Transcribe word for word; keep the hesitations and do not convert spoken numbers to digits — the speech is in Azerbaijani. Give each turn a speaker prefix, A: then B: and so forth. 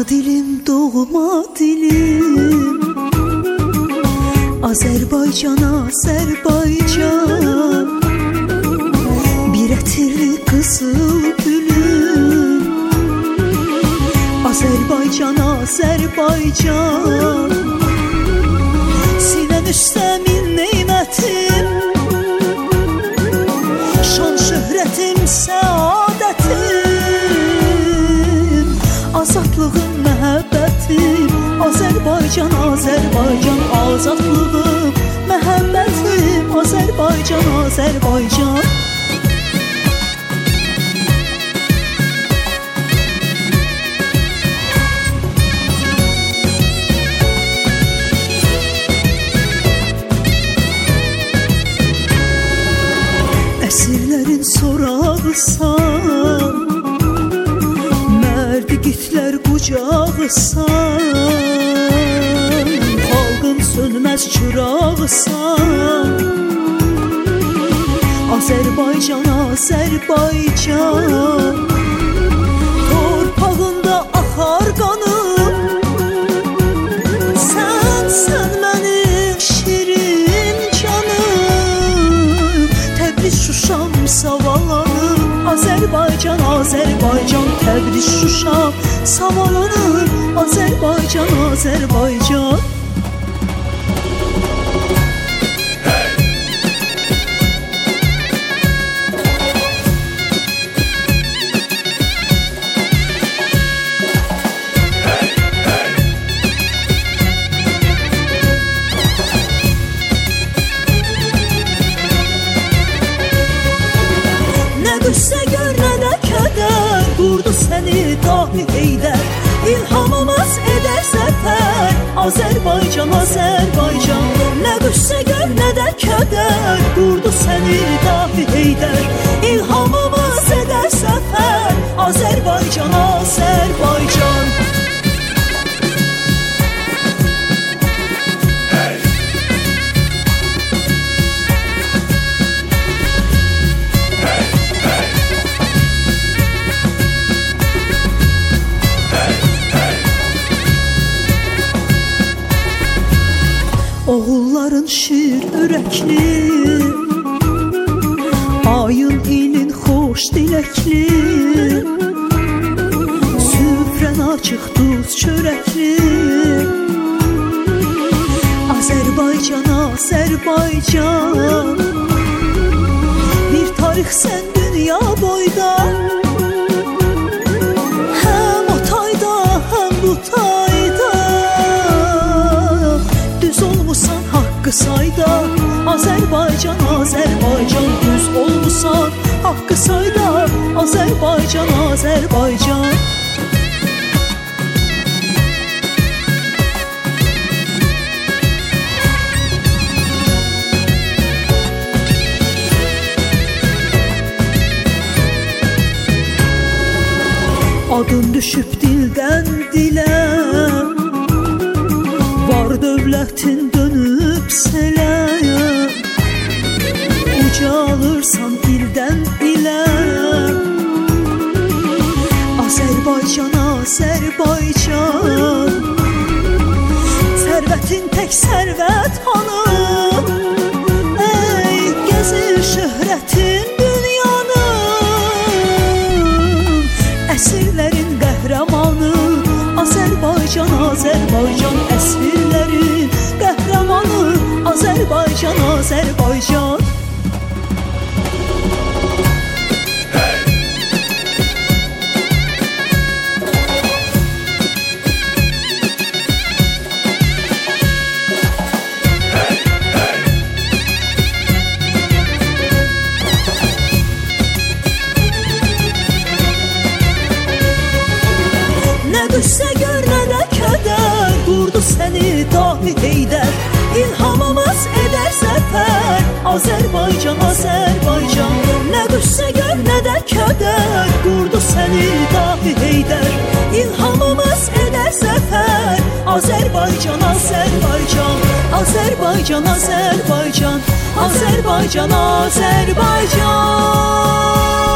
A: dilim, doğma dilim, Azərbaycan, Azərbaycan, bir ətirli qızıl gülüm, Azərbaycan, Azərbaycan, sinən üstə min neymətim, şan şöhrətim, səadətim, azadlığım, məhəbbətim, Azərbaycan, Azərbaycan, azadlığım, məhəbbətim, Azərbaycan, Azərbaycan. Əsirlərin sorağısan, mərd igidlər qucağısan, xalqın sönməz çırağısan, Azərbaycan, Azərbaycan, torpağında axar qanım, sən, sən mənim şirin canım, Təbriz, Şuşam, Savalanım, Azərbaycan, Azərbaycan, Təbriz, Şuşam, Savalanım, Azərbaycan, Azərbaycan. Qüssə gör, nə də kədər, qurdu səni dahi Heydər, İlhamımız edər zəfər, Azərbaycan, Azərbaycan. Nə qüssə gör, nə də kədər, qurdu səni dahi Heydər, İlhamımız edər zəfər, Azərbaycan, Azərbaycan. Oğulların şir ürəkli, ayın ilin xoş diləkli, süfrən açıq duz çörəkli, Azərbaycan, Azərbaycan, bir tarix sən dünya boyda, həm o tayda, həm bu tayda, düz olmusan haqqı sayda, Azərbaycan, Azərbaycan, düz olmusan haqqı sayda, Azərbaycan, Azərbaycan. Adın düşüb dildən dilə, var dövlətin dönüb selə, ucalırsan ildən ilə, Azərbaycan, Azərbaycan, sərvətin tək sərvət hanı, ey gəzir şöhrətin dünyanı, əsirlərin qəhrəmanı, Azərbaycan, Azərbaycan, əsirlərin qəhrəmanı, Azərbaycan, Azərbaycan. Qüssə gör, nə də kədər, qurdu səni dahi Heydər, İlhamımız edər zəfər, Azərbaycan, Azərbaycan. Nə qüssə gör, nə də kədər, qurdu səni dahi Heydər, İlhamımız edər zəfər, Azərbaycan, Azərbaycan, Azərbaycan, Azərbaycan, Azərbaycan, Azərbaycan.